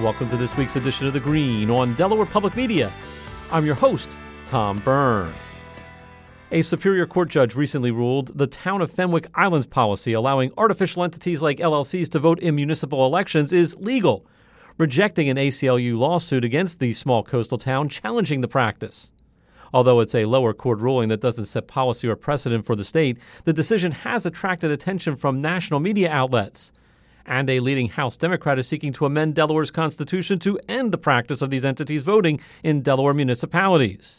welcome to this week's edition of The Green on Delaware Public Media. I'm your host, Tom Byrne. A Superior Court judge recently ruled the Town of Fenwick Islands policy allowing artificial entities like LLCs to vote in municipal elections is legal, rejecting an ACLU lawsuit against the small coastal town challenging the practice. Although it's a lower court ruling that doesn't set policy or precedent for the state, the decision has attracted attention from national media outlets. And a leading House Democrat is seeking to amend Delaware's constitution to end the practice of these entities voting in Delaware municipalities.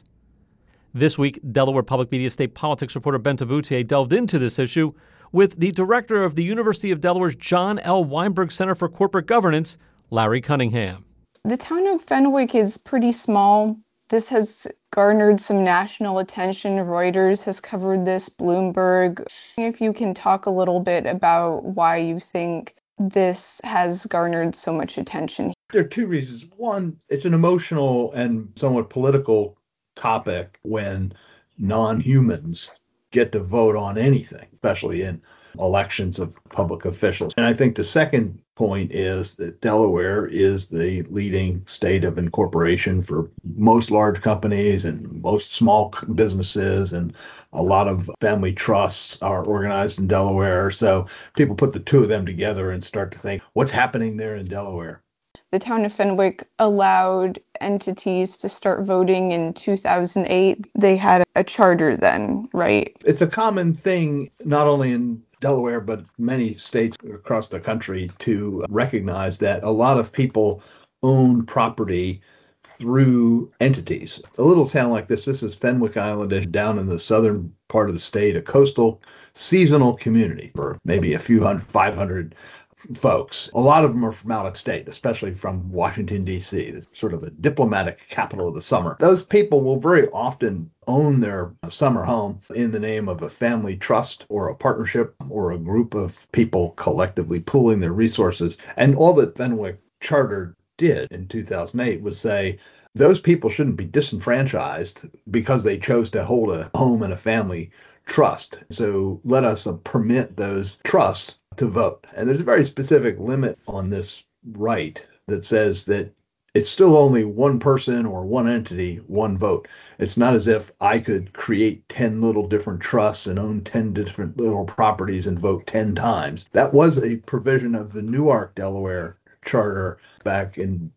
This week, Delaware Public Media state politics reporter Ben Taboutier delved into this issue with the director of the University of Delaware's John L. Weinberg Center for Corporate Governance, Larry Cunningham. The town of Fenwick is pretty small. This has garnered some national attention. Reuters has covered this, Bloomberg. If you can talk a little bit about why you think this has garnered so much attention. There are two reasons. One, it's an emotional and somewhat political topic when non-humans get to vote on anything, especially in elections of public officials. And I think the second point is that Delaware is the leading state of incorporation for most large companies and most small businesses, and a lot of family trusts are organized in Delaware. So people put the two of them together and start to think, what's happening there in Delaware? The town of Fenwick allowed entities to start voting in 2008. They had a charter then, right? It's a common thing, not only in Delaware, but many states across the country, to recognize that a lot of people own property through entities. A little town like this is Fenwick Island, down in the southern part of the state, a coastal seasonal community for maybe a few hundred, 500 folks. A lot of them are from out of state, especially from Washington, D.C., it's sort of a diplomatic capital of the summer. Those people will very often own their summer home in the name of a family trust or a partnership or a group of people collectively pooling their resources. And all that Fenwick Charter did in 2008 was say, those people shouldn't be disenfranchised because they chose to hold a home and a family trust. So let us permit those trusts to vote. And there's a very specific limit on this right that says that it's still only one person or one entity, one vote. It's not as if I could create 10 little different trusts and own 10 different little properties and vote 10 times. That was a provision of the Newark, Delaware Charter back in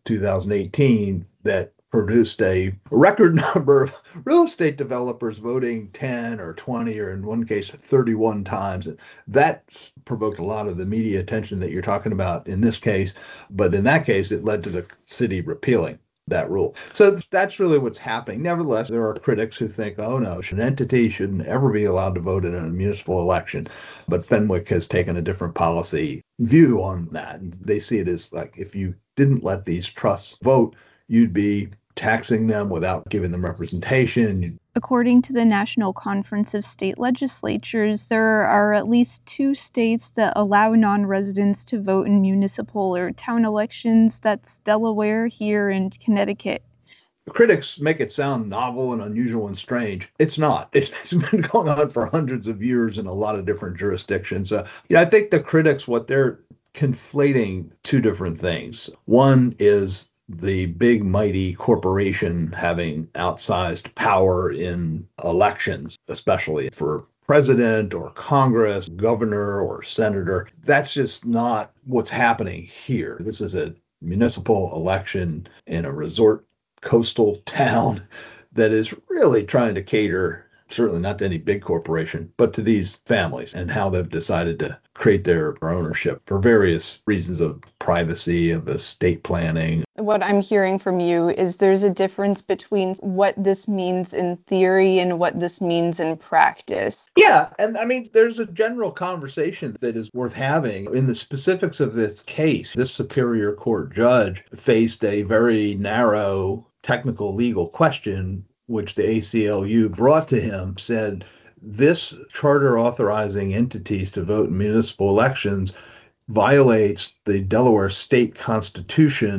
2018 that produced a record number of real estate developers voting 10 or 20 or in one case 31 times. That provoked a lot of the media attention that you're talking about in this case, but in that case it led to the city repealing that rule. So that's really what's happening. Nevertheless, there are critics who think, oh no, an entity shouldn't ever be allowed to vote in a municipal election. But Fenwick has taken a different policy view on that. They see it as like, if you didn't let these trusts vote, you'd be taxing them without giving them representation. According to the National Conference of State Legislatures, there are at least 2 states that allow non-residents to vote in municipal or town elections. That's Delaware here and Connecticut. The critics make it sound novel and unusual and strange. It's not. It's been going on for hundreds of years in a lot of different jurisdictions. I think the critics, what they're conflating two different things. One is the big, mighty corporation having outsized power in elections, especially for president or Congress, governor or senator. That's just not what's happening here. This is a municipal election in a resort coastal town that is really trying to cater, certainly not to any big corporation, but to these families and how they've decided to create their ownership for various reasons of privacy, of estate planning. What I'm hearing from you is there's a difference between what this means in theory and what this means in practice. Yeah, and I mean, there's a general conversation that is worth having. In the specifics of this case, this Superior Court judge faced a very narrow technical legal question, which the ACLU brought to him, said, this charter authorizing entities to vote in municipal elections violates the Delaware state constitution,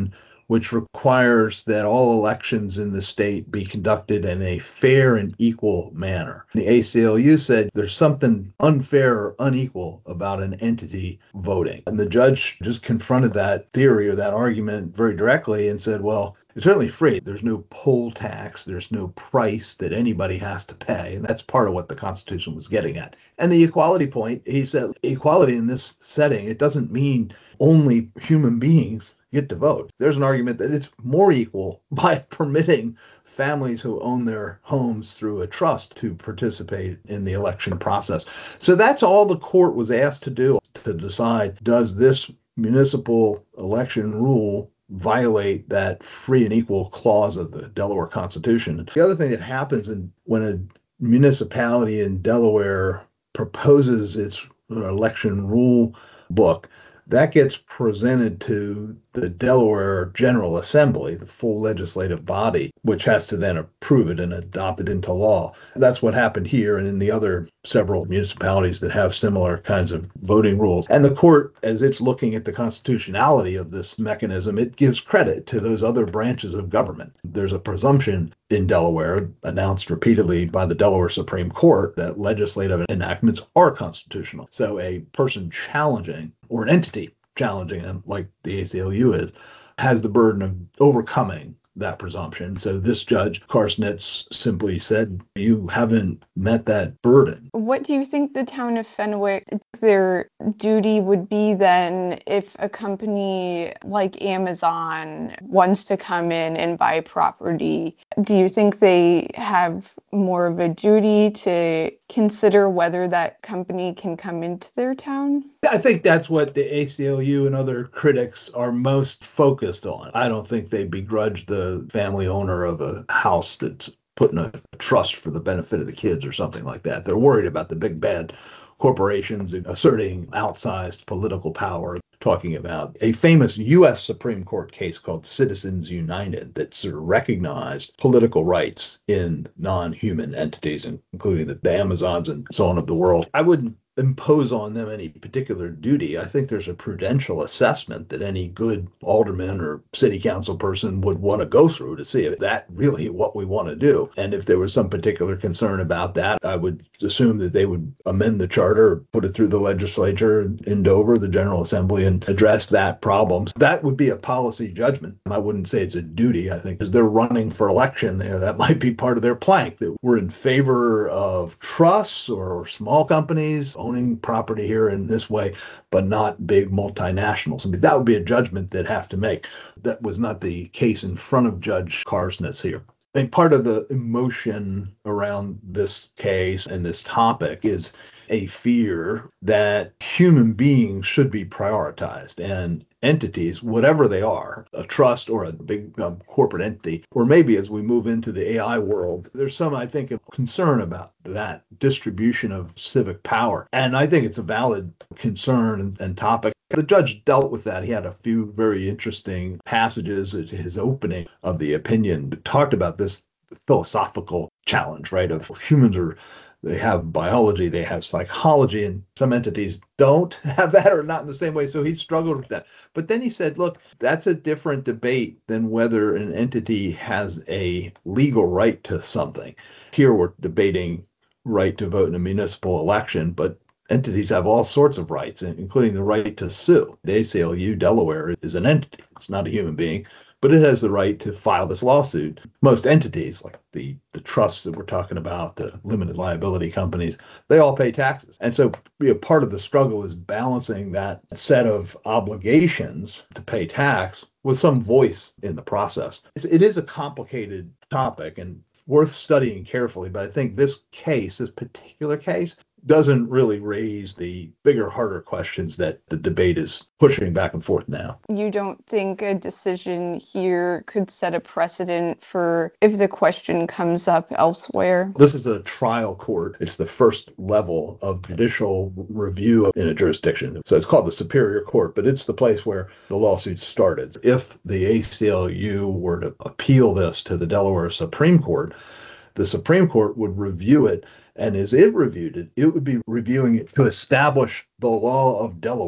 which requires that all elections in the state be conducted in a fair and equal manner. The ACLU said there's something unfair or unequal about an entity voting. And the judge just confronted that theory or that argument very directly and said, well, it's certainly free. There's no poll tax. There's no price that anybody has to pay. And that's part of what the Constitution was getting at. And the equality point, he said, equality in this setting, it doesn't mean only human beings get to vote. There's an argument that it's more equal by permitting families who own their homes through a trust to participate in the election process. So that's all the court was asked to do, to decide, does this municipal election rule violate that free and equal clause of the Delaware Constitution? The other thing that happens when a municipality in Delaware proposes its election rule book, that gets presented to the Delaware General Assembly, the full legislative body, which has to then approve it and adopt it into law. That's what happened here and in the other several municipalities that have similar kinds of voting rules. And the court, as it's looking at the constitutionality of this mechanism, it gives credit to those other branches of government. There's a presumption in Delaware, announced repeatedly by the Delaware Supreme Court, that legislative enactments are constitutional. So a person challenging, or an entity challenging them, like the ACLU is, has the burden of overcoming that presumption. So this judge, Karsnetz, simply said, you haven't met that burden. What do you think the town of Fenwick, their duty would be then if a company like Amazon wants to come in and buy property? Do you think they have more of a duty to consider whether that company can come into their town? I think that's what the ACLU and other critics are most focused on. I don't think they begrudge the family owner of a house that's put in a trust for the benefit of the kids or something like that. They're worried about the big bad corporations asserting outsized political power. Talking about a famous U.S. Supreme Court case called Citizens United that sort of recognized political rights in non-human entities, including the Amazons and so on of the world. I wouldn't impose on them any particular duty. I think there's a prudential assessment that any good alderman or city council person would want to go through to see if that really what we want to do. And if there was some particular concern about that, I would assume that they would amend the charter, put it through the legislature in Dover, the General Assembly, and address that problem. That would be a policy judgment. I wouldn't say it's a duty. I think as they're running for election there, that might be part of their plank, that we're in favor of trusts or small companies owning property here in this way, but not big multinationals. I mean, that would be a judgment they'd have to make. That was not the case in front of Judge Karsnetz here. I think part of the emotion around this case and this topic is a fear that human beings should be prioritized, and entities, whatever they are, a trust or a big corporate entity, or maybe as we move into the AI world, there's some, I think, concern about that distribution of civic power. And I think it's a valid concern and topic. The judge dealt with that. He had a few very interesting passages at his opening of the opinion that talked about this philosophical challenge, right, of humans they have biology, they have psychology, and some entities don't have that or not in the same way. So he struggled with that. But then he said, look, that's a different debate than whether an entity has a legal right to something. Here we're debating right to vote in a municipal election, but entities have all sorts of rights, including the right to sue. The ACLU Delaware is an entity. It's not a human being, but it has the right to file this lawsuit. Most entities, like the trusts that we're talking about, the limited liability companies, they all pay taxes. And so part of the struggle is balancing that set of obligations to pay tax with some voice in the process. It is a complicated topic and worth studying carefully, but I think this particular case, doesn't really raise the bigger, harder questions that the debate is pushing back and forth now. You don't think a decision here could set a precedent for if the question comes up elsewhere? This is a trial court. It's the first level of judicial review in a jurisdiction. So it's called the Superior Court, but it's the place where the lawsuit started. If the ACLU were to appeal this to the Delaware Supreme Court, the Supreme Court would review it. And as it reviewed it, it would be reviewing it to establish the law of Delaware.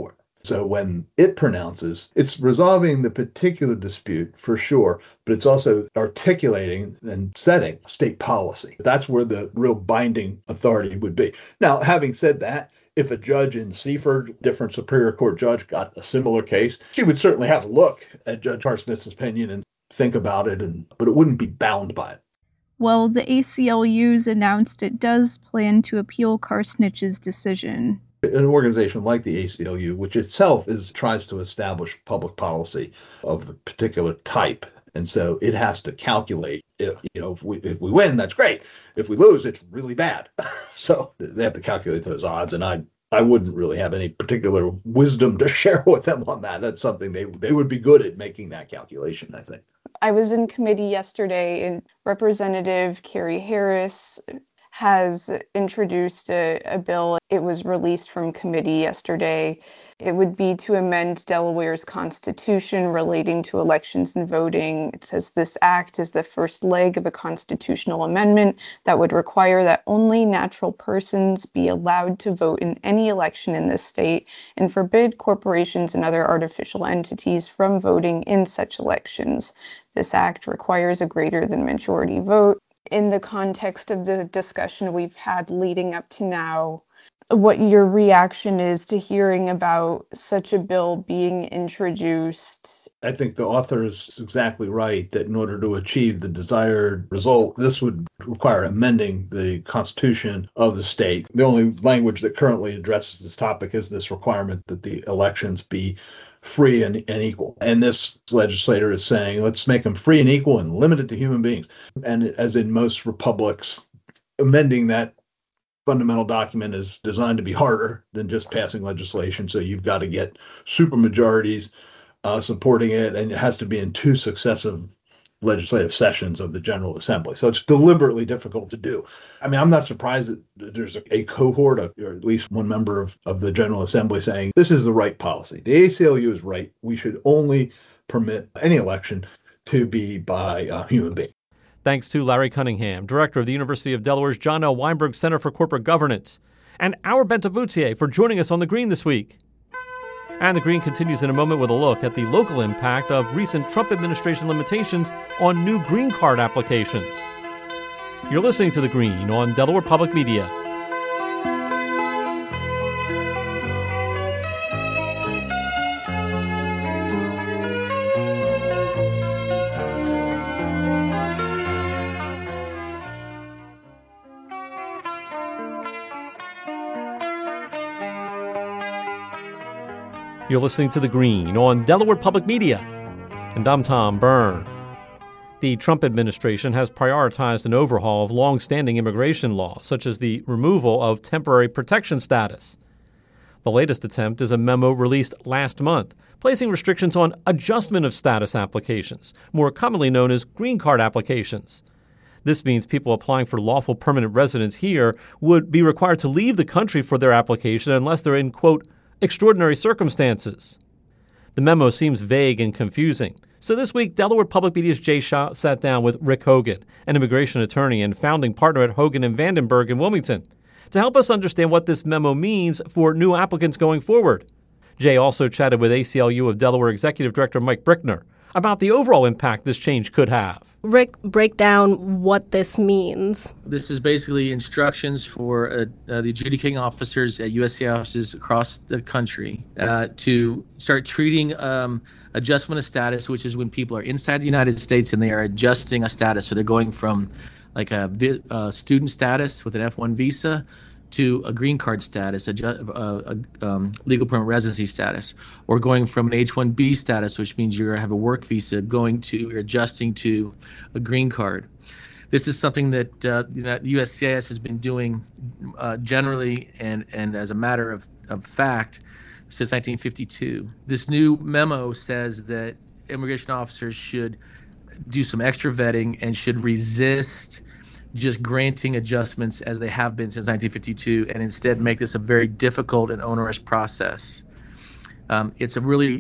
So when it pronounces, it's resolving the particular dispute for sure, but it's also articulating and setting state policy. That's where the real binding authority would be. Now, having said that, if a judge in Seaford, different Superior Court judge, got a similar case, she would certainly have a look at Judge Harsnitz's opinion and think about it, but it wouldn't be bound by it. Well, the ACLU's announced it does plan to appeal Karsnich's decision. An organization like the ACLU, which itself tries to establish public policy of a particular type, and so it has to calculate. If we win, that's great. If we lose, it's really bad. So they have to calculate those odds, and I wouldn't really have any particular wisdom to share with them on that. That's something they would be good at making that calculation, I think. I was in committee yesterday, and Representative Carrie Harris has introduced a bill. It was released from committee yesterday. It would be to amend Delaware's constitution relating to elections and voting. It says this act is the first leg of a constitutional amendment that would require that only natural persons be allowed to vote in any election in this state and forbid corporations and other artificial entities from voting in such elections. This act requires a greater than majority vote. In the context of the discussion we've had leading up to now, what your reaction is to hearing about such a bill being introduced? I think the author is exactly right that in order to achieve the desired result, this would require amending the constitution of the state. The only language that currently addresses this topic is this requirement that the elections be free and equal. And this legislator is saying, let's make them free and equal and limit it to human beings. And as in most republics, amending that fundamental document is designed to be harder than just passing legislation. So you've got to get supermajorities supporting it, and it has to be in 2 successive legislative sessions of the General Assembly. So it's deliberately difficult to do. I mean, I'm not surprised that there's a cohort, or at least one member of the General Assembly saying, this is the right policy. The ACLU is right. We should only permit any election to be by human beings. Thanks to Larry Cunningham, director of the University of Delaware's John L. Weinberg Center for Corporate Governance, and Our Bentaboutier for joining us on The Green this week. And The Green continues in a moment with a look at the local impact of recent Trump administration limitations on new green card applications. You're listening to The Green on Delaware Public Media. You're listening to The Green on Delaware Public Media, and I'm Tom Byrne. The Trump administration has prioritized an overhaul of long-standing immigration laws, such as the removal of temporary protection status. The latest attempt is a memo released last month, placing restrictions on adjustment of status applications, more commonly known as green card applications. This means people applying for lawful permanent residence here would be required to leave the country for their application unless they're in, quote, extraordinary circumstances. The memo seems vague and confusing. So this week, Delaware Public Media's Jay Shaw sat down with Rick Hogan, an immigration attorney and founding partner at Hogan and Vandenberg in Wilmington, to help us understand what this memo means for new applicants going forward. Jay also chatted with ACLU of Delaware Executive Director Mike Brickner about the overall impact this change could have. Rick, break down what this means. This is basically instructions for the adjudicating officers at USC offices across the country to start treating adjustment of status, which is when people are inside the United States and they are adjusting a status. So they're going from like a student status with an F1 visa to a green card status, legal permanent residency status, or going from an H-1B status, which means you have a work visa, you're adjusting to a green card. This is something that the USCIS has been doing generally and as a matter of fact since 1952. This new memo says that immigration officers should do some extra vetting and should resist just granting adjustments as they have been since 1952, and instead make this a very difficult and onerous process. It's a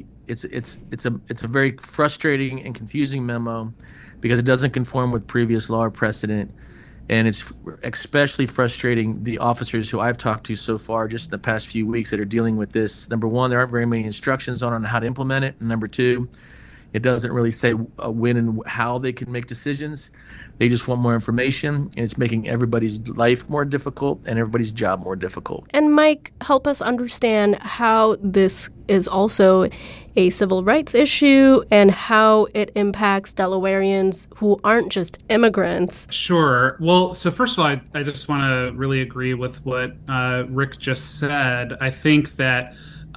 very frustrating and confusing memo because it doesn't conform with previous law or precedent, And it's especially frustrating the officers who I've talked to so far just in the past few weeks that are dealing with this. Number one, there aren't very many instructions on how to implement it. And number two, it doesn't really say when and how they can make decisions. They just want more information, and it's making everybody's life more difficult and everybody's job more difficult. And Mike, help us understand how this is also a civil rights issue and how it impacts Delawareans who aren't just immigrants. Sure. Well, so first of all, I just want to really agree with what Rick just said. I think that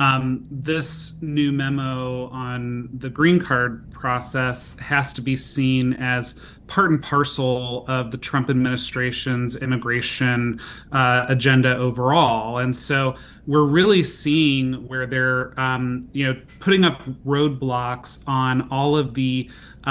this new memo on the green card process has to be seen as part and parcel of the Trump administration's immigration agenda overall. And so we're really seeing where they're, putting up roadblocks on all of the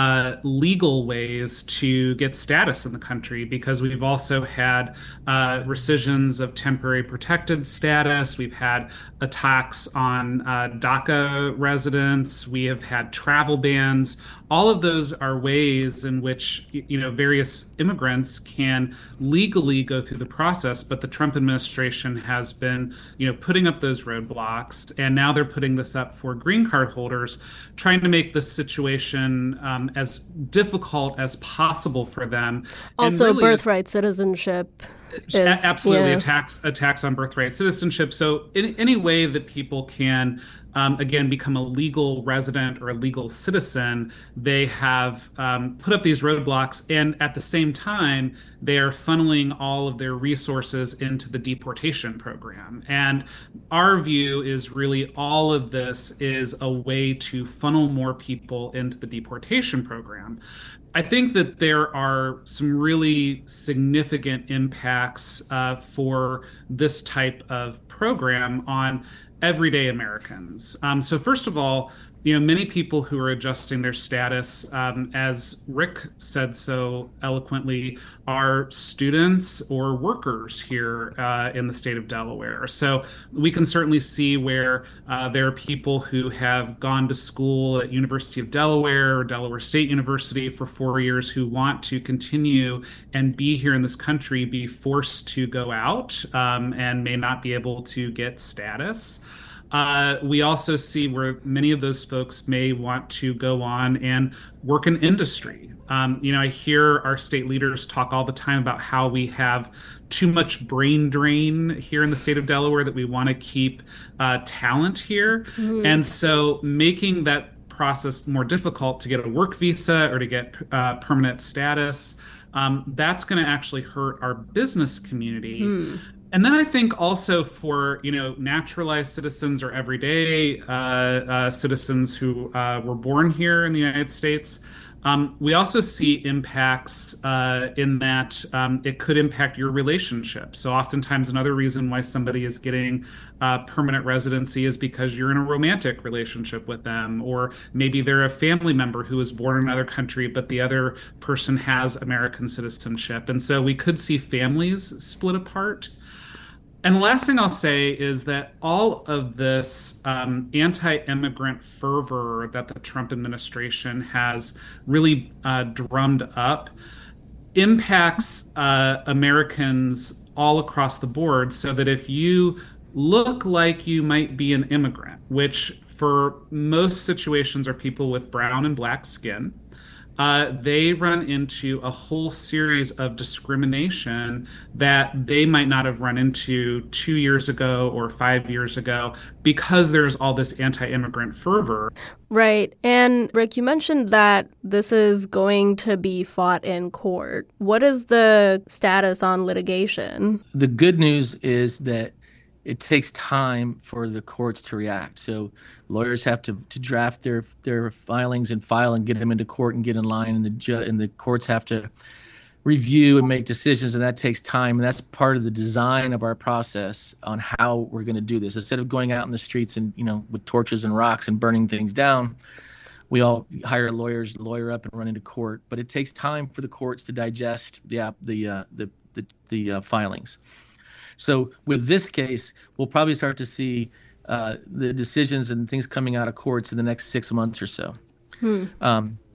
legal ways to get status in the country, because we've also had rescissions of temporary protected status. We've had attacks on DACA residents. We have had travel bans. All of those are ways in which various immigrants can legally go through the process, but the Trump administration has been putting up those roadblocks, and now they're putting this up for green card holders, trying to make the situation as difficult as possible for them. Also, really, birthright citizenship is absolutely attacks on birthright citizenship. So in any way that people can again become a legal resident or a legal citizen, they have put up these roadblocks, and at the same time they are funneling all of their resources into the deportation program. And our view is really all of this is a way to funnel more people into the deportation program. I think that there are some really significant impacts for this type of program on everyday Americans. So first of all, many people who are adjusting their status, as Rick said so eloquently, are students or workers here in the state of Delaware. So we can certainly see where there are people who have gone to school at University of Delaware or Delaware State University for 4 years who want to continue and be here in this country, be forced to go out and may not be able to get status. We also see where many of those folks may want to go on and work in industry. I hear our state leaders talk all the time about how we have too much brain drain here in the state of Delaware, that we want to keep talent here. Mm-hmm. And so making that process more difficult to get a work visa or to get permanent status, that's going to actually hurt our business community. Mm. And then I think also for, naturalized citizens or everyday citizens who were born here in the United States, we also see impacts in that it could impact your relationship. So oftentimes another reason why somebody is getting permanent residency is because you're in a romantic relationship with them, or maybe they're a family member who was born in another country, but the other person has American citizenship. And so we could see families split apart. And the last thing I'll say is that all of this anti-immigrant fervor that the Trump administration has really drummed up impacts Americans all across the board, so that if you look like you might be an immigrant, which for most situations are people with brown and black skin, they run into a whole series of discrimination that they might not have run into 2 years ago or 5 years ago, because there's all this anti-immigrant fervor. Right. And Rick, you mentioned that this is going to be fought in court. What is the status on litigation? The good news is that it takes time for the courts to react. So lawyers have to draft their filings and file and get them into court and get in line, and the courts have to review and make decisions, and that takes time. And that's part of the design of our process on how we're going to do this. Instead of going out in the streets and with torches and rocks and burning things down, we all hire lawyers, lawyer up, and run into court. But it takes time for the courts to digest the filings. So with this case, we'll probably start to see the decisions and things coming out of courts in the next 6 months or so.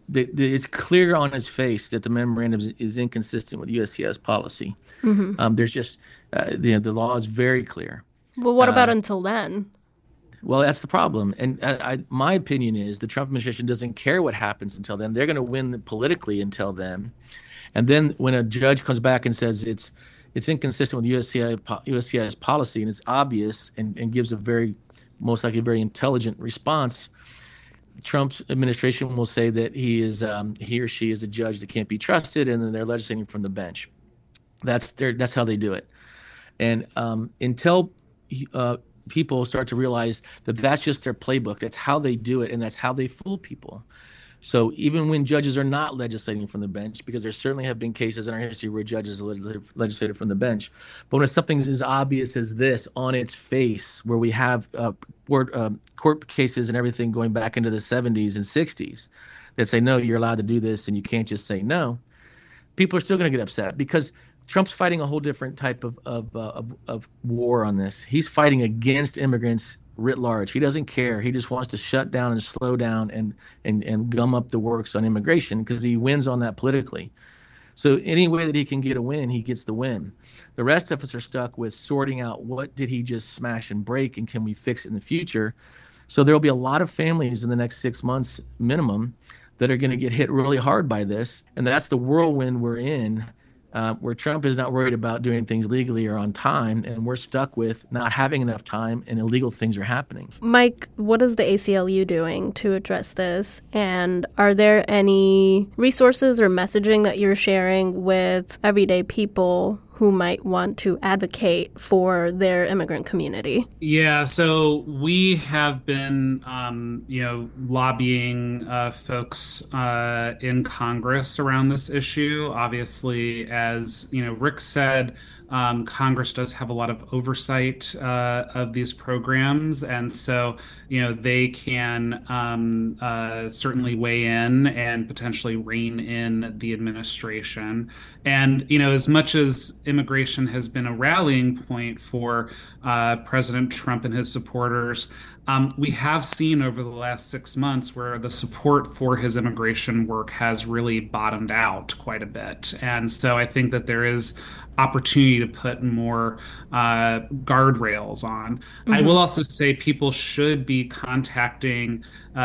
it's clear on his face that the memorandum is inconsistent with USCIS policy. There's just the law is very clear. Well, what about until then? Well, that's the problem. And my opinion is the Trump administration doesn't care what happens until then. They're going to win politically until then. And then when a judge comes back and says it's inconsistent with USCIS policy and it's obvious and gives a most likely very intelligent response, Trump's administration will say that he or she is a judge that can't be trusted, and then they're legislating from the bench. That's how they do it. And until people start to realize that that's just their playbook, that's how they do it, and that's how they fool people. So even when judges are not legislating from the bench, because there certainly have been cases in our history where judges legislated from the bench, but when something's as obvious as this on its face, where we have court cases and everything going back into the 70s and 60s that say, no, you're allowed to do this and you can't just say no, people are still going to get upset because Trump's fighting a whole different type of war on this. He's fighting against immigrants writ large. He doesn't care. He just wants to shut down and slow down and gum up the works on immigration because he wins on that politically. So any way that he can get a win, he gets the win. The rest of us are stuck with sorting out what did he just smash and break and can we fix it in the future. So there will be a lot of families in the next 6 months minimum that are going to get hit really hard by this. And that's the whirlwind we're in. Where Trump is not worried about doing things legally or on time, and we're stuck with not having enough time and illegal things are happening. Mike, what is the ACLU doing to address this? And are there any resources or messaging that you're sharing with everyday people who might want to advocate for their immigrant community? Yeah, so we have been, lobbying folks in Congress around this issue. Obviously, as Rick said, Congress does have a lot of oversight of these programs, and so they can certainly weigh in and potentially rein in the administration. And as much as immigration has been a rallying point for President Trump and his supporters, we have seen over the last 6 months where the support for his immigration work has really bottomed out quite a bit. And so I think that there is opportunity to put more guardrails on. I will also say people should be contacting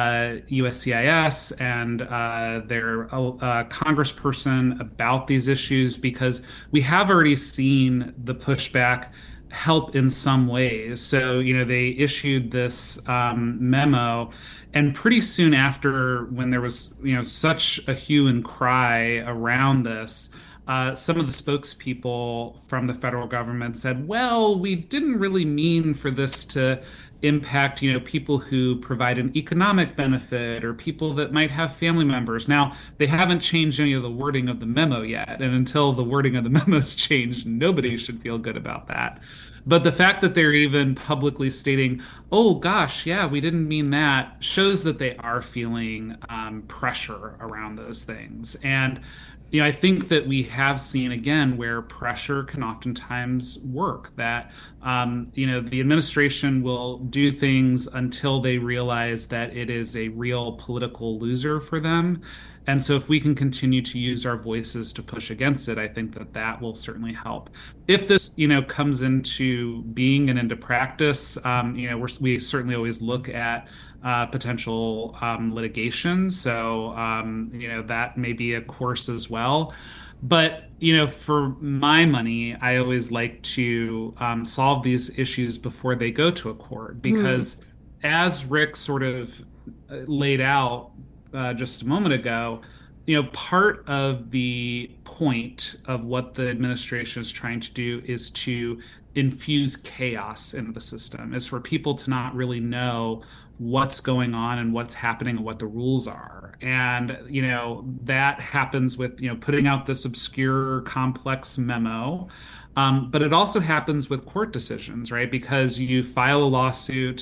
USCIS and their congressperson about these issues, because we have already seen the pushback help in some ways. So, they issued this memo, and pretty soon after, when there was, such a hue and cry around this, some of the spokespeople from the federal government said, well, we didn't really mean for this to impact, people who provide an economic benefit or people that might have family members. Now, they haven't changed any of the wording of the memo yet. And until the wording of the memo's changed, nobody should feel good about that. But the fact that they're even publicly stating, oh, gosh, yeah, we didn't mean that, shows that they are feeling pressure around those things. And I think that we have seen, again, where pressure can oftentimes work, that, the administration will do things until they realize that it is a real political loser for them. And so if we can continue to use our voices to push against it, I think that that will certainly help. If this, comes into being and into practice, we certainly always look at potential litigation. So, that may be a course as well. But, for my money, I always like to solve these issues before they go to a court, because as Rick sort of laid out just a moment ago, part of the point of what the administration is trying to do is to infuse chaos into the system, is for people to not really know what's going on and what's happening and what the rules are. And, that happens with, putting out this obscure, complex memo. But it also happens with court decisions, right? Because you file a lawsuit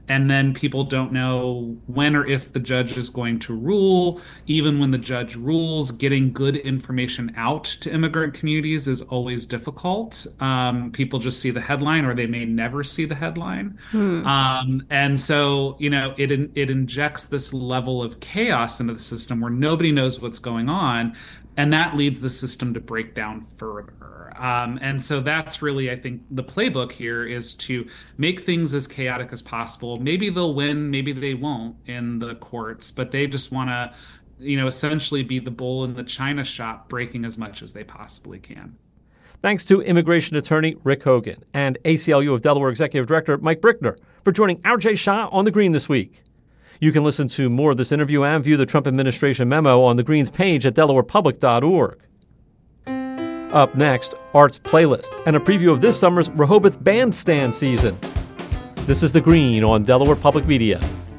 And then people don't know when or if the judge is going to rule. Even when the judge rules, getting good information out to immigrant communities is always difficult. People just see the headline, or they may never see the headline. And so, it injects this level of chaos into the system where nobody knows what's going on. And that leads the system to break down further. And so that's really, I think, the playbook here is to make things as chaotic as possible. Maybe they'll win, maybe they won't in the courts, but they just want to, essentially be the bull in the china shop, breaking as much as they possibly can. Thanks to immigration attorney Rick Hogan and ACLU of Delaware Executive Director Mike Brickner for joining RJ Shah on The Green this week. You can listen to more of this interview and view the Trump administration memo on The Green's page at delawarepublic.org. Up next, Arts Playlist and a preview of this summer's Rehoboth Bandstand season. This is The Green on Delaware Public Media.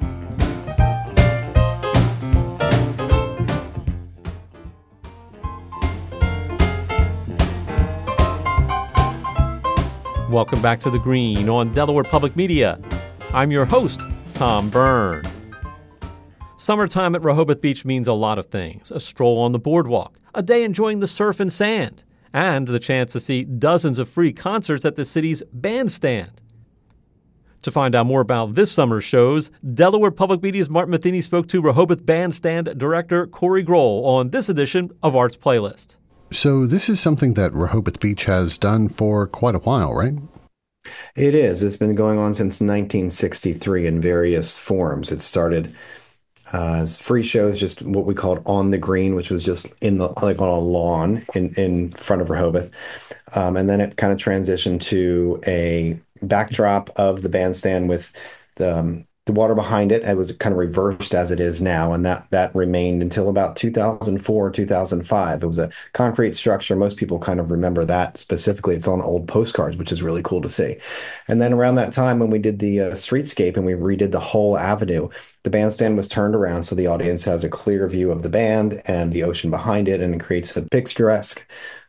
Welcome back to The Green on Delaware Public Media. I'm your host, Tom Byrne. Summertime at Rehoboth Beach means a lot of things. A stroll on the boardwalk, a day enjoying the surf and sand, and the chance to see dozens of free concerts at the city's bandstand. To find out more about this summer's shows, Delaware Public Media's Martin Matheny spoke to Rehoboth Bandstand Director Corey Grohl on this edition of Arts Playlist. So this is something that Rehoboth Beach has done for quite a while, right? It is. It's been going on since 1963 in various forms. It started as free shows, just what we called on the green, which was just on a lawn in front of Rehoboth. And then it kind of transitioned to a backdrop of the bandstand with the water behind it. It was kind of reversed as it is now, and that remained until about 2004, 2005. It was a concrete structure. Most people kind of remember that specifically. It's on old postcards, which is really cool to see. And then around that time when we did the streetscape and we redid the whole avenue, the bandstand was turned around so the audience has a clear view of the band and the ocean behind it, and it creates a picturesque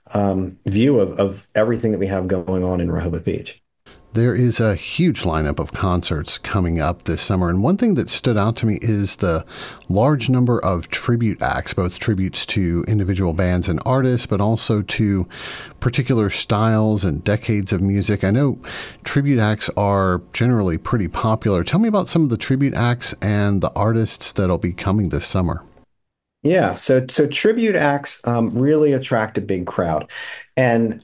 view of everything that we have going on in Rehoboth Beach. There is a huge lineup of concerts coming up this summer, and one thing that stood out to me is the large number of tribute acts, both tributes to individual bands and artists, but also to particular styles and decades of music. I know tribute acts are generally pretty popular. Tell me about some of the tribute acts and the artists that'll be coming this summer. Yeah, so tribute acts really attract a big crowd. And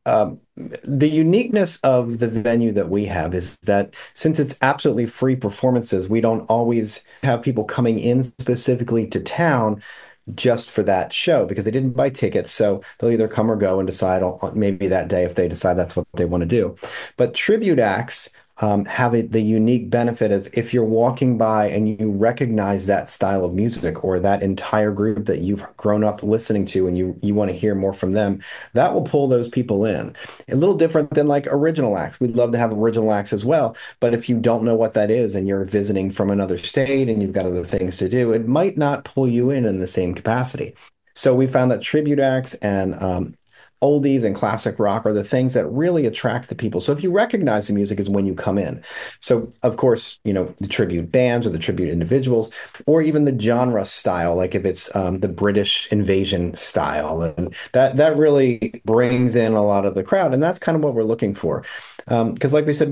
the uniqueness of the venue that we have is that since it's absolutely free performances, we don't always have people coming in specifically to town just for that show because they didn't buy tickets. So they'll either come or go and decide on maybe that day if they decide that's what they want to do. But tribute acts have the unique benefit of if you're walking by and you recognize that style of music or that entire group that you've grown up listening to and you want to hear more from them, that will pull those people in. A little different than like original acts. We'd love to have original acts as well, but if you don't know what that is and you're visiting from another state and you've got other things to do, it might not pull you in the same capacity. So we found that tribute acts and oldies and classic rock are the things that really attract the people. So if you recognize the music is when you come in. So of course, the tribute bands or the tribute individuals, or even the genre style, like if it's the British invasion style, and that really brings in a lot of the crowd. And that's kind of what we're looking for. Because like we said,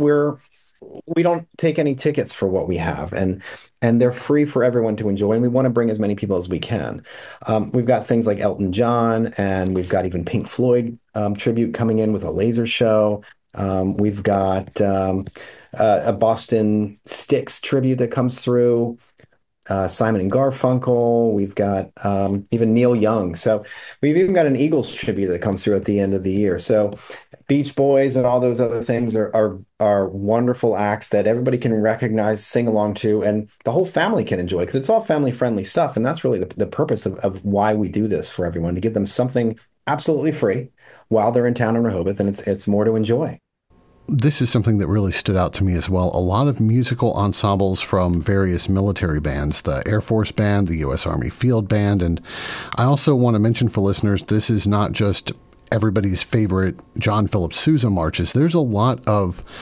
we don't take any tickets for what we have, and they're free for everyone to enjoy, and we want to bring as many people as we can. We've got things like Elton John, and we've got even Pink Floyd tribute coming in with a laser show. We've got a Boston Styx tribute that comes through, Simon and Garfunkel. We've got even Neil Young. So we've even got an Eagles tribute that comes through at the end of the year. So Beach Boys and all those other things are wonderful acts that everybody can recognize, sing along to, and the whole family can enjoy because it's all family-friendly stuff. And that's really the purpose of why we do this for everyone, to give them something absolutely free while they're in town in Rehoboth, and it's more to enjoy. This is something that really stood out to me as well. A lot of musical ensembles from various military bands, the Air Force Band, the U.S. Army Field Band. And I also want to mention for listeners, this is not just everybody's favorite John Philip Sousa marches. There's a lot of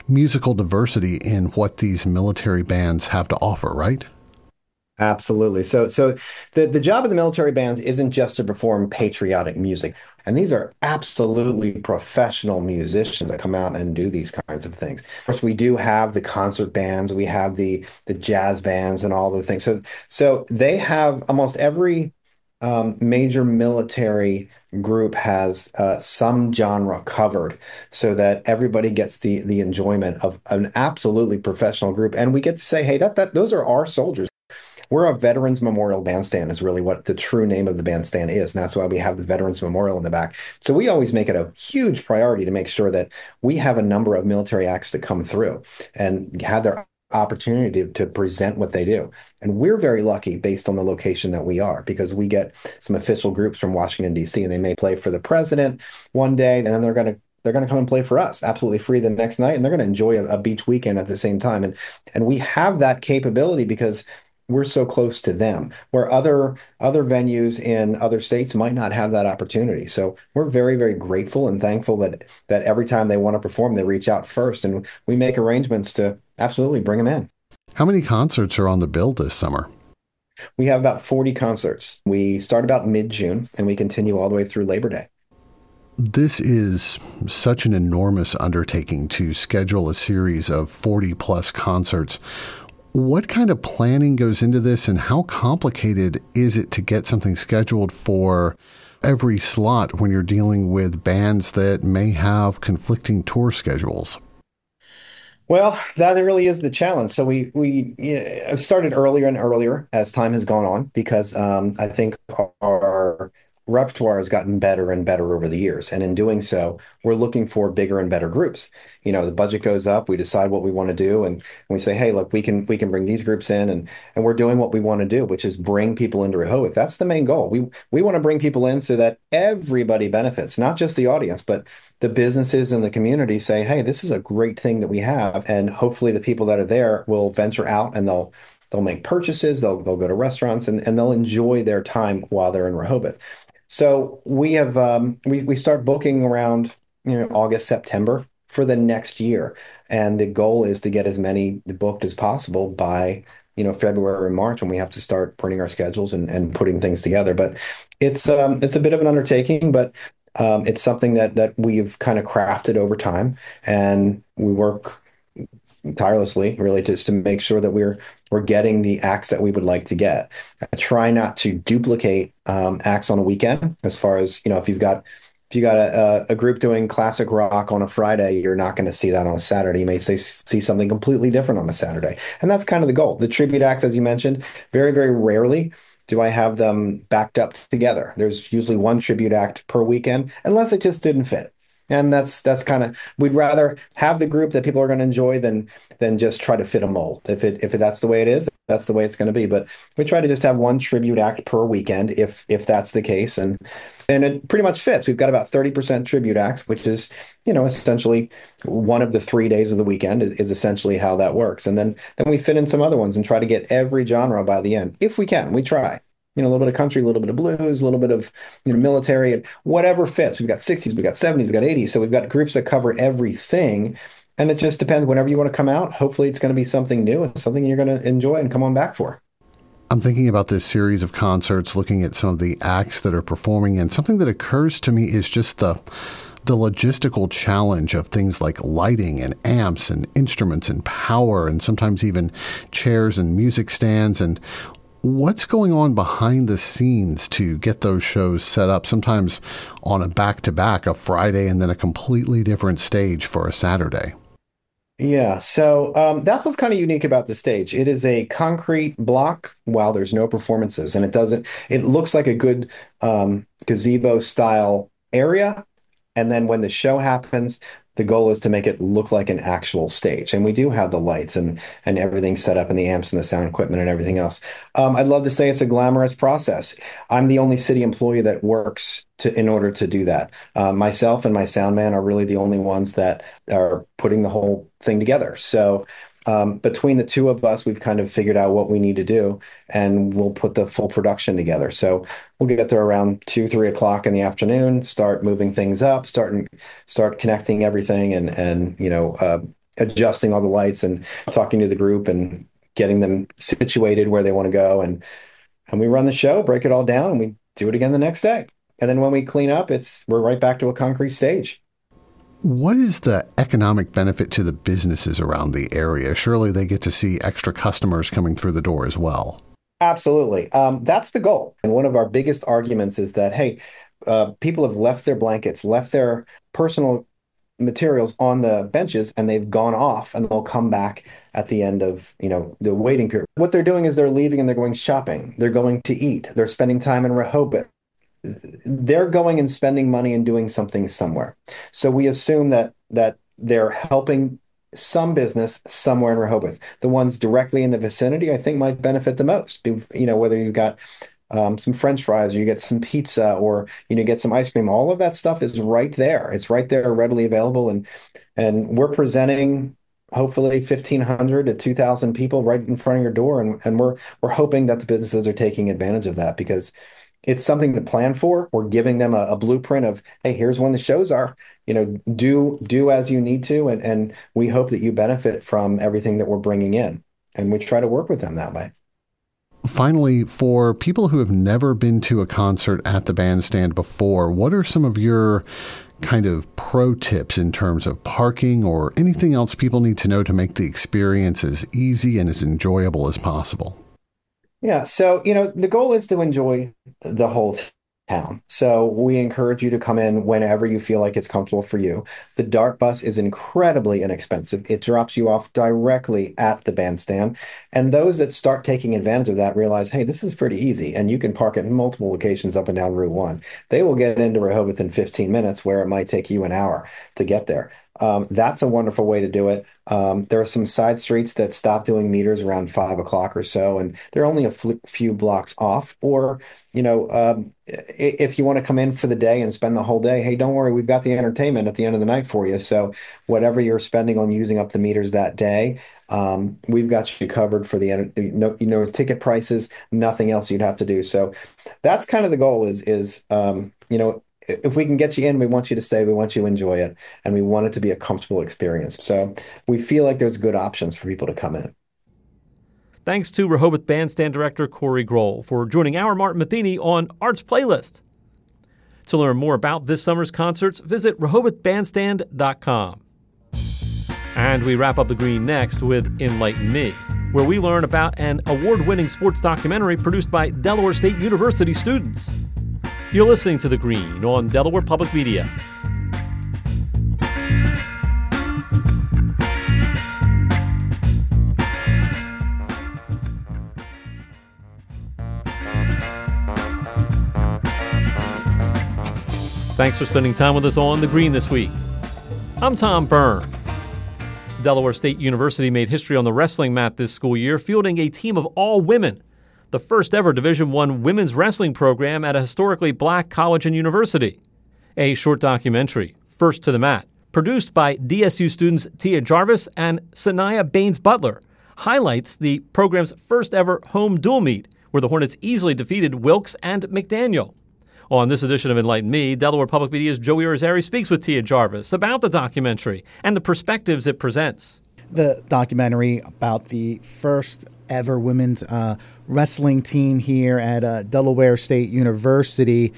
musical diversity in what these military bands have to offer, right? Absolutely. So the job of the military bands isn't just to perform patriotic music. And these are absolutely professional musicians that come out and do these kinds of things. Of course, we do have the concert bands, we have the jazz bands and all the things. So they have almost every major military group has some genre covered so that everybody gets the enjoyment of an absolutely professional group. And we get to say, hey, that those are our soldiers. We're a Veterans Memorial Bandstand is really what the true name of the bandstand is. And that's why we have the Veterans Memorial in the back. So we always make it a huge priority to make sure that we have a number of military acts to come through and have their opportunity to present what they do. And we're very lucky based on the location that we are, because we get some official groups from Washington, D.C., and they may play for the president one day, and then they're going to come and play for us absolutely free the next night, and they're going to enjoy a beach weekend at the same time. And we have that capability because we're so close to them, where other venues in other states might not have that opportunity. So we're very, very grateful and thankful that every time they want to perform, they reach out first, and we make arrangements to absolutely bring them in. How many concerts are on the bill this summer? We have about 40 concerts. We start about mid-June, and we continue all the way through Labor Day. This is such an enormous undertaking to schedule a series of 40-plus concerts. What kind of planning goes into this, and how complicated is it to get something scheduled for every slot when you're dealing with bands that may have conflicting tour schedules? Well, that really is the challenge. So we have started earlier and earlier as time has gone on, because I think our repertoire has gotten better and better over the years. And in doing so, we're looking for bigger and better groups. The budget goes up, we decide what we want to do, and we say, hey, look, we can bring these groups in, and we're doing what we want to do, which is bring people into Rehoboth. That's the main goal. We want to bring people in so that everybody benefits, not just the audience, but the businesses and the community say, hey, this is a great thing that we have. And hopefully the people that are there will venture out and they'll make purchases, they'll go to restaurants, and they'll enjoy their time while they're in Rehoboth. So we have we start booking around August, September for the next year, and the goal is to get as many booked as possible by February or March, when we have to start printing our schedules and putting things together. But it's a bit of an undertaking, but it's something that we've kind of crafted over time, and we work tirelessly, really, just to make sure that we're getting the acts that we would like to get. I try not to duplicate acts on a weekend. As far as if you've got a group doing classic rock on a Friday, you're not going to see that on a Saturday. You may see something completely different on a Saturday, and that's kind of the goal. The tribute acts, as you mentioned, very, very rarely do I have them backed up together. There's usually one tribute act per weekend, unless it just didn't fit. And that's kind of, we'd rather have the group that people are going to enjoy than just try to fit a mold. If that's the way it is, that's the way it's going to be. But we try to just have one tribute act per weekend, if that's the case, and it pretty much fits. We've got about 30% tribute acts, which is essentially one of the 3 days of the weekend is essentially how that works. And then we fit in some other ones and try to get every genre by the end, if we can. We try. A little bit of country, a little bit of blues, a little bit of military, and whatever fits. We've got 60s, we've got 70s, we've got 80s. So we've got groups that cover everything. And it just depends. Whenever you want to come out, hopefully it's going to be something new and something you're going to enjoy and come on back for. I'm thinking about this series of concerts, looking at some of the acts that are performing, and something that occurs to me is just the logistical challenge of things like lighting and amps and instruments and power, and sometimes even chairs and music stands. And what's going on behind the scenes to get those shows set up, sometimes on a back-to-back, a Friday and then a completely different stage for a Saturday? Yeah, so that's what's kind of unique about the stage. It is a concrete block while there's no performances, and it looks like a good gazebo-style area. And then when the show happens, the goal is to make it look like an actual stage. And we do have the lights and everything set up, and the amps and the sound equipment and everything else. I'd love to say it's a glamorous process. I'm the only city employee that works in order to do that. Myself and my sound man are really the only ones that are putting the whole thing together. So between the two of us, we've kind of figured out what we need to do, and we'll put the full production together. So we'll get there around 2-3 o'clock in the afternoon, start moving things up, start connecting everything, and adjusting all the lights and talking to the group and getting them situated where they want to go. And we run the show, break it all down, and we do it again the next day. And then when we clean up, we're right back to a concrete stage. What is the economic benefit to the businesses around the area? Surely they get to see extra customers coming through the door as well. Absolutely. That's the goal. And one of our biggest arguments is that, hey, people have left their blankets, left their personal materials on the benches, and they've gone off, and they'll come back at the end of, the waiting period. What they're doing is they're leaving and they're going shopping. They're going to eat. They're spending time in Rehoboth. They're going and spending money and doing something somewhere. So we assume that they're helping some business somewhere in Rehoboth. The ones directly in the vicinity, I think, might benefit the most. Whether you've got some French fries, or you get some pizza, or get some ice cream. All of that stuff is right there. It's right there, readily available, and we're presenting hopefully 1,500 to 2,000 people right in front of your door, and we're hoping that the businesses are taking advantage of that, because it's something to plan for. We're giving them a blueprint of, hey, here's when the shows are. Do as you need to, and we hope that you benefit from everything that we're bringing in, and we try to work with them that way. Finally, for people who have never been to a concert at the bandstand before, what are some of your kind of pro tips in terms of parking or anything else people need to know to make the experience as easy and as enjoyable as possible? Yeah, so, the goal is to enjoy the whole town. So we encourage you to come in whenever you feel like it's comfortable for you. The Dart bus is incredibly inexpensive. It drops you off directly at the bandstand. And those that start taking advantage of that realize, hey, this is pretty easy. And you can park at multiple locations up and down Route 1. They will get into Rehoboth in 15 minutes, where it might take you an hour to get there. That's a wonderful way to do it. There are some side streets that stop doing meters around 5 o'clock or so, and they're only a few blocks off. Or, if you want to come in for the day and spend the whole day, hey, don't worry, we've got the entertainment at the end of the night for you. So whatever you're spending on using up the meters that day, we've got you covered for the ticket prices, nothing else you'd have to do. So that's kind of the goal is if we can get you in, we want you to stay, we want you to enjoy it, and we want it to be a comfortable experience. So we feel like there's good options for people to come in. Thanks to Rehoboth Bandstand Director Corey Grohl for joining our Martin Matheny on Arts Playlist. To learn more about this summer's concerts, visit RehobothBandstand.com. And we wrap up the green next with Enlighten Me, where we learn about an award-winning sports documentary produced by Delaware State University students. You're listening to The Green on Delaware Public Media. Thanks for spending time with us on The Green this week. I'm Tom Byrne. Delaware State University made history on the wrestling mat this school year, fielding a team of all women, the first ever Division I women's wrestling program at a historically black college and university. A short documentary, First to the Mat, produced by DSU students Tia Jarvis and Sanaya Baines-Butler, highlights the program's first ever home dual meet, where the Hornets easily defeated Wilkes and McDaniel. On this edition of Enlighten Me, Delaware Public Media's Joey Irizarry speaks with Tia Jarvis about the documentary and the perspectives it presents. The documentary about the first ever women's wrestling team here at Delaware State University.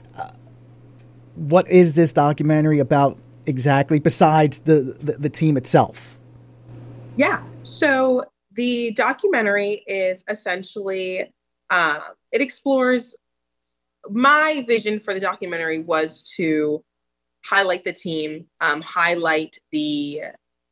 What is this documentary about exactly, besides the team itself? Yeah, so the documentary is essentially, it explores. My vision for the documentary was to highlight the team, highlight the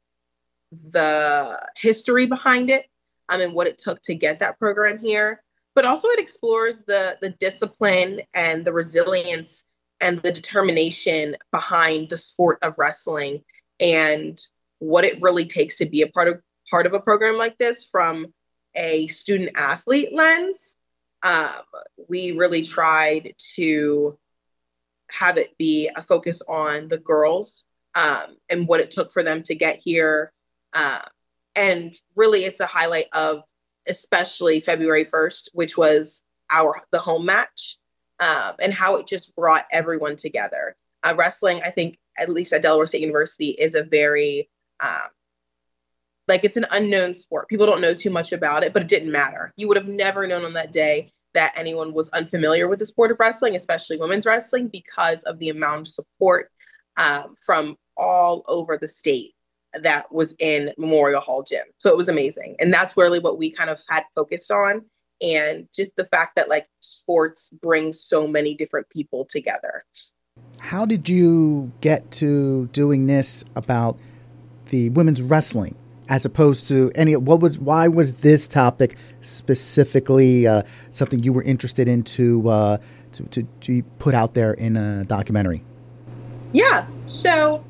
history behind it, and what it took to get that program here. But also it explores the discipline and the resilience and the determination behind the sport of wrestling, and what it really takes to be a part of a program like this from a student athlete lens. We really tried to have it be a focus on the girls and what it took for them to get here. And really, it's a highlight of especially February 1st, which was the home match, and how it just brought everyone together. Wrestling, I think, at least at Delaware State University, is a very Like, it's an unknown sport. People don't know too much about it, but it didn't matter. You would have never known on that day that anyone was unfamiliar with the sport of wrestling, especially women's wrestling, because of the amount of support from all over the state that was in Memorial Hall Gym. So it was amazing. And that's really what we kind of had focused on. And just the fact that like sports bring so many different people together. How did you get to doing this about the women's wrestling as opposed to why was this topic specifically something you were interested in to put out there in a documentary? Yeah. So,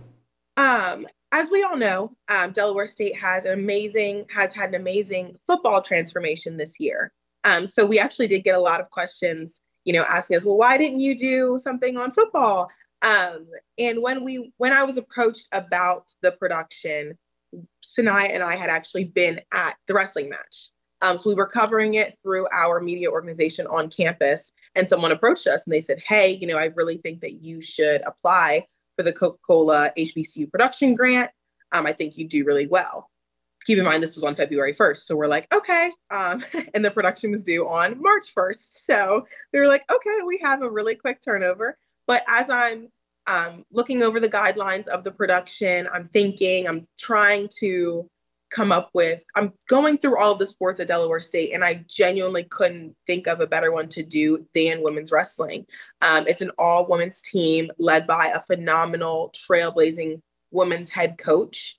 as we all know, Delaware State has had an amazing football transformation this year. So we actually did get a lot of questions, asking us, well, why didn't you do something on football? And when I was approached about the production, Sanaya and I had actually been at the wrestling match. So we were covering it through our media organization on campus, and someone approached us and they said, hey, I really think that you should apply for the Coca-Cola HBCU production grant. I think you do really well. Keep in mind, this was on February 1st. So we're like, okay. And the production was due on March 1st. So we were like, okay, we have a really quick turnover. But as I'm looking over the guidelines of the production, I'm trying to I'm going through all of the sports at Delaware State, and I genuinely couldn't think of a better one to do than women's wrestling. It's an all women's team led by a phenomenal trailblazing women's head coach.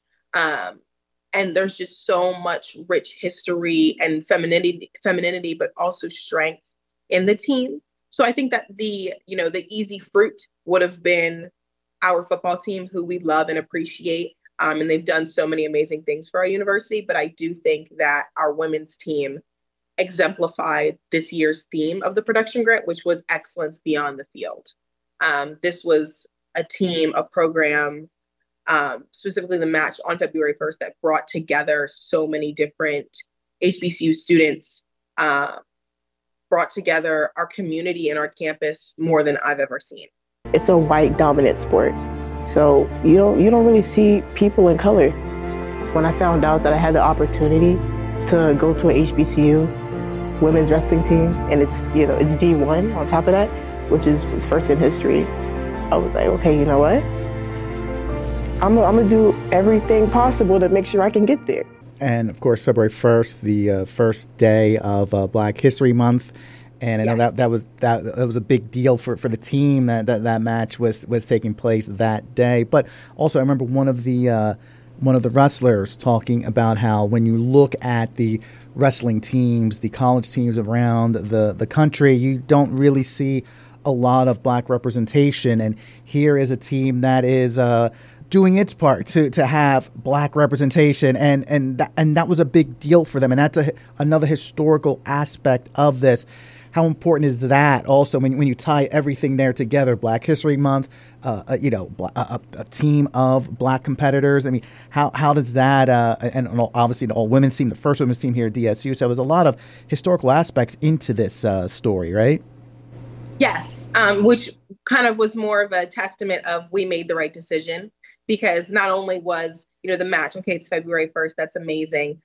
And there's just so much rich history and femininity, but also strength in the team. So I think that the easy fruit would have been our football team, who we love and appreciate. And they've done so many amazing things for our university. But I do think that our women's team exemplified this year's theme of the production grant, which was excellence beyond the field. This was a program, specifically the match on February 1st, that brought together so many different HBCU students, brought together our community and our campus more than I've ever seen. It's a white dominant sport. So you don't really see people in color. When I found out that I had the opportunity to go to an HBCU women's wrestling team, and it's D1 on top of that, which is first in history, I was like, okay, you know what? I'm gonna do everything possible to make sure I can get there. And of course, February 1st, the first day of Black History Month. And I know that was a big deal for the team that match was taking place that day. But also, I remember one of the wrestlers talking about how when you look at the wrestling teams, the college teams around the country, you don't really see a lot of Black representation. And here is a team that is doing its part to have Black representation, and that was a big deal for them. And that's another historical aspect of this. How important is that also when you tie everything there together? Black History Month, a team of Black competitors. I mean, how does that, and obviously the all women's team, the first women's team here at DSU. So there's a lot of historical aspects into this story, right? Yes, which kind of was more of a testament of we made the right decision, because not only was, the match, okay, it's February 1st, that's amazing.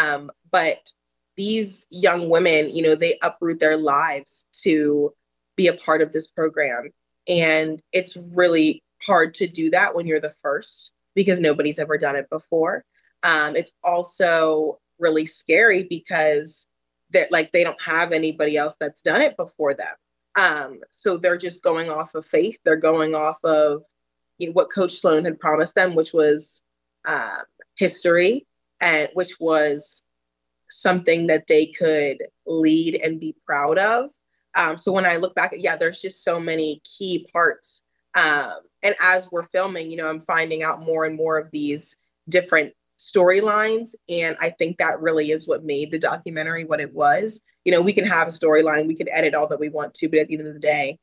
But these young women, they uproot their lives to be a part of this program. And it's really hard to do that when you're the first, because nobody's ever done it before. It's also really scary because they don't have anybody else that's done it before them. So they're just going off of faith. They're going off of what Coach Sloan had promised them, which was history, and which was something that they could lead and be proud of. So when I look back, there's just so many key parts. And as we're filming, I'm finding out more and more of these different storylines. And I think that really is what made the documentary what it was. We can have a storyline, we can edit all that we want to, but at the end of the day,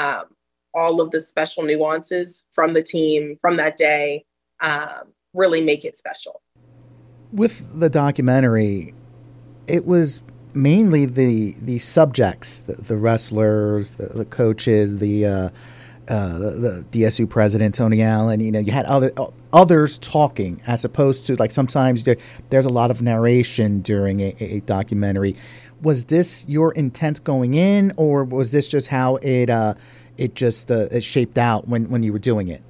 all of the special nuances from the team from that day really make it special. With the documentary, it was mainly the subjects, the wrestlers, the coaches, the the DSU president, Tony Allen, you had others talking, as opposed to like sometimes there's a lot of narration during a documentary. Was this your intent going in, or was this just how it shaped out when you were doing it?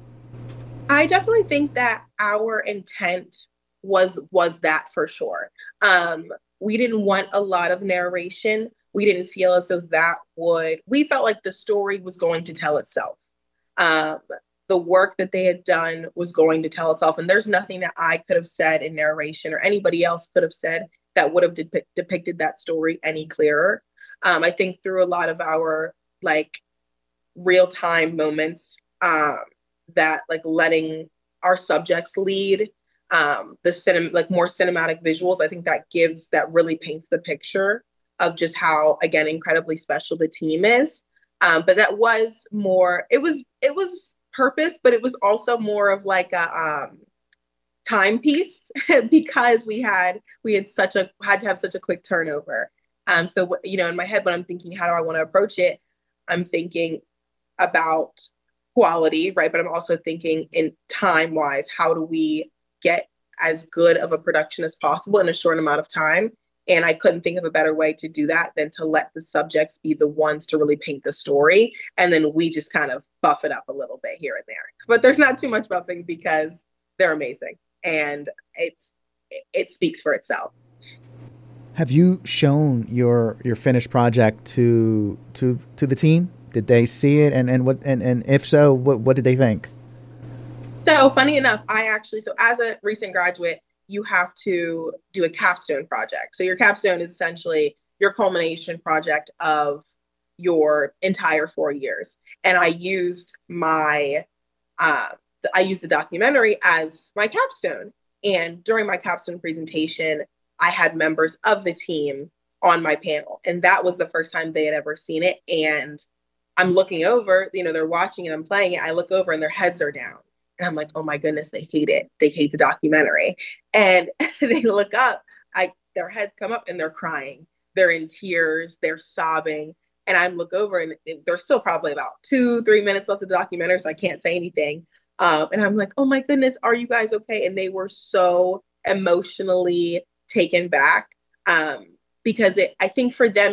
I definitely think that our intent was that for sure. We didn't want a lot of narration. We didn't feel as though we felt like the story was going to tell itself. The work that they had done was going to tell itself. And there's nothing that I could have said in narration or anybody else could have said that would have depicted that story any clearer. I think through a lot of our like real-time moments, that like letting our subjects lead, the more cinematic visuals, I think that really paints the picture of just how, again, incredibly special the team is. But that was more, it was purpose, but it was also more of like a timepiece because we had to have such a quick turnover. So, in my head, when I'm thinking, how do I want to approach it? I'm thinking about quality, right? But I'm also thinking in time-wise, how do we get as good of a production as possible in a short amount of time? And I couldn't think of a better way to do that than to let the subjects be the ones to really paint the story. And then we just kind of buff it up a little bit here and there. But there's not too much buffing because they're amazing. And it speaks for itself. Have you shown your finished project to the team? Did they see it? And if so, what did they think? So funny enough, so as a recent graduate, you have to do a capstone project. So your capstone is essentially your culmination project of your entire 4 years. And I used the documentary as my capstone. And during my capstone presentation, I had members of the team on my panel. And that was the first time they had ever seen it. And I'm looking over, they're watching and I'm playing it. I look over and their heads are down. And I'm like, oh my goodness, they hate it. They hate the documentary. And they look up, their heads come up and they're crying. They're in tears, they're sobbing. And I look over and there's still probably about 2-3 minutes left of the documentary, so I can't say anything. And I'm like, oh my goodness, are you guys okay? And they were so emotionally taken back because I think for them,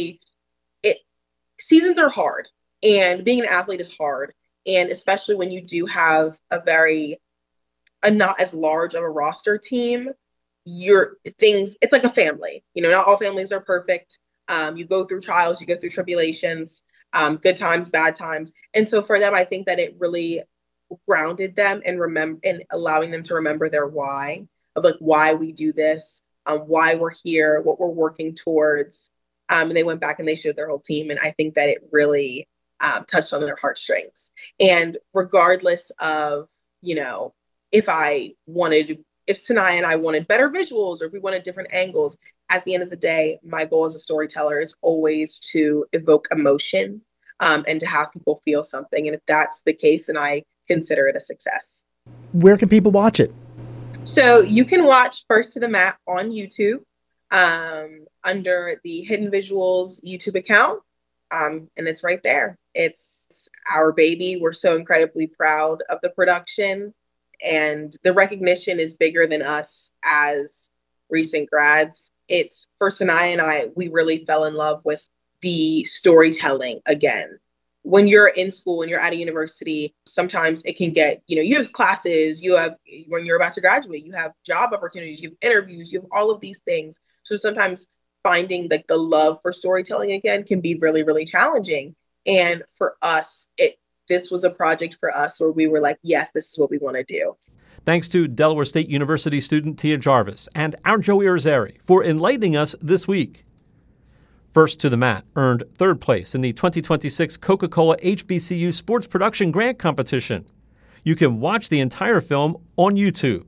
seasons are hard and being an athlete is hard. And especially when you do have a not as large of a roster team, it's like a family. Not all families are perfect. You go through trials, you go through tribulations, good times, bad times. And so for them, I think that it really grounded them and allowing them to remember their why of like why we do this, why we're here, what we're working towards. And they went back and they showed their whole team. And I think that it really touched on their heartstrings. And regardless of, if Sanaya and I wanted better visuals or if we wanted different angles, at the end of the day, my goal as a storyteller is always to evoke emotion and to have people feel something. And if that's the case, then I consider it a success. Where can people watch it? So you can watch First to the Mat on YouTube under the Hidden Visuals YouTube account. And it's right there. It's our baby. We're so incredibly proud of the production, and the recognition is bigger than us as recent grads. It's for Sanaya and I, we really fell in love with the storytelling again. When you're in school and you're at a university, sometimes it can get, you have classes, when you're about to graduate, you have job opportunities, you have interviews, you have all of these things. So sometimes finding like the love for storytelling again can be really, really challenging. And for us, this was a project for us where we were like, yes, this is what we want to do. Thanks to Delaware State University student Tia Jarvis and our Joey Irizarry for enlightening us this week. First to the Mat earned third place in the 2026 Coca-Cola HBCU Sports Production Grant Competition. You can watch the entire film on YouTube.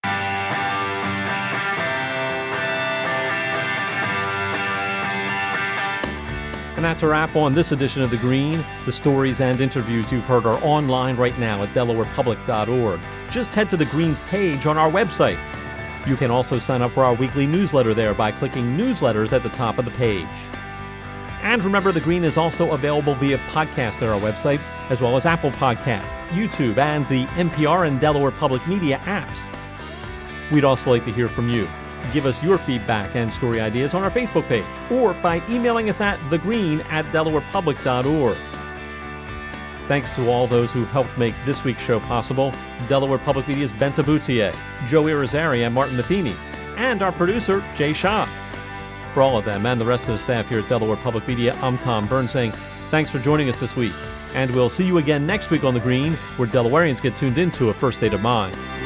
And that's a wrap on this edition of The Green. The stories and interviews you've heard are online right now at delawarepublic.org. Just head to The Green's page on our website. You can also sign up for our weekly newsletter there by clicking Newsletters at the top of the page. And remember, The Green is also available via podcast at our website. as well as Apple Podcasts, YouTube, and the NPR and Delaware Public Media apps. We'd also like to hear from you. Give us your feedback and story ideas on our Facebook page or by emailing us at thegreen@delawarepublic.org. Thanks to all those who helped make this week's show possible: Delaware Public Media's Benta Boutier, Joe Irizarry, and Martin Matheny, and our producer, Jay Shaw. For all of them and the rest of the staff here at Delaware Public Media, I'm Tom Byrne saying thanks for joining us this week. And we'll see you again next week on The Green, where Delawareans get tuned into a first state of mind.